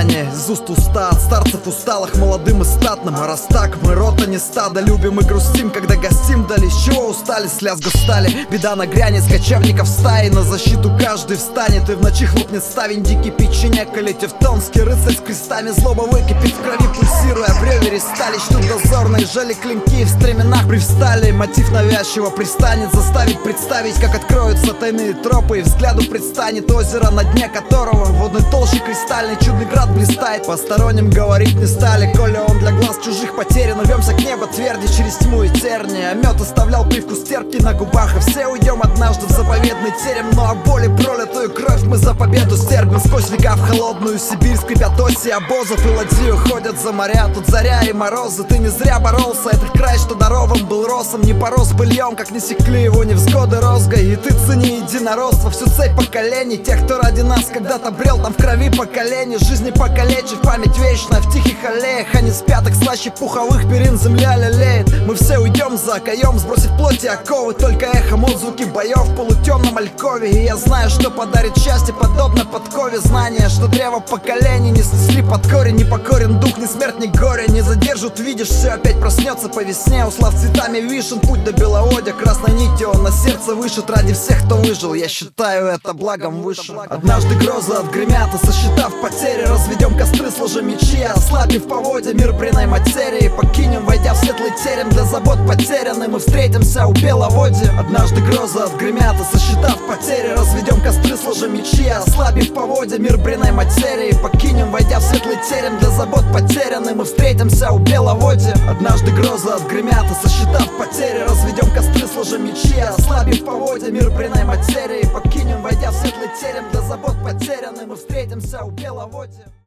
предание из уст уста от старцев усталых, молодым и статным. А раз так, мы рота не стадо, любим и грустим, когда гостим вдали. С чего устали, с лязга стали, беда нагрянет, с кочевников стаи. На защиту каждый встанет, и в ночи хлопнет ставень. Дикий печенек или тевтонский рыцарь с крестами. Злоба выкипит в крови, пульсируя в рёвере стали. Чтут дозорные, жали клинки в стременах привстали. Мотив навязчиво пристанет, заставить представить, как откроются тайные тропы, и взгляду предстанет озеро, на дне которого в водной толще кристальный чудный град блистает. Посторонним говорить не стали, коли он для глаз чужих потерян. Рвемся к небу тверди через тьму и тернии, а мед оставлял привкус терпкий на губах. И все уйдем однажды в заповедный терем, но о боли пролитую кровь мы за победу стерпим. Сквозь века в холодную Сибирь скрипят оси обозов, и ладьи уходят за моря. Тут заря и морозы, ты не зря боролся. Этот край, что дарован был росом, не порос быльем, как не секли его невзгоды розгой. И ты цени единородство, всю цепь поколений, тех, кто ради нас когда-то брел там в крови поколений. Жизни покалечив, память вечная в тихих аллеях, а не спят, их слаще пуховых перин земля лелеет. Мы все уйдем за окоем, сбросив плоти оковы, только эхом отзвуки боев в полутемном алькове. И я знаю, что подарит счастье, подобно подкове. Знание, что древо поколений не снесли под корень. Не покорен дух, ни смерть, ни горе не задержат, видишь, все опять проснется по весне. Услав цветами вишен, путь до беловодья, красной нитью он на сердце вышит. Ради всех, кто выжил, я считаю это благом выше. Однажды грозы отгремят, и сосчитав потери, разведем костры, сложим мечи, ослабив поводья мир бренной материи. Покинем, войдя в светлый терем, для забот потеряны мы встретимся у беловодья. Однажды грозы отгремят, и сосчитав потери, разведем костры, сложим мечи, ослабив поводья мир бренной материи. Покинем, войдя в светлый терем, для забот потеряны мы встретимся у беловодья. Однажды грозы отгремят, и сосчитав потери, разведем костры, сложим мечи, ослабив поводья мир бренной материи. Покинем, войдя в светлый терем, для забот потеряны мы встретимся у беловодья.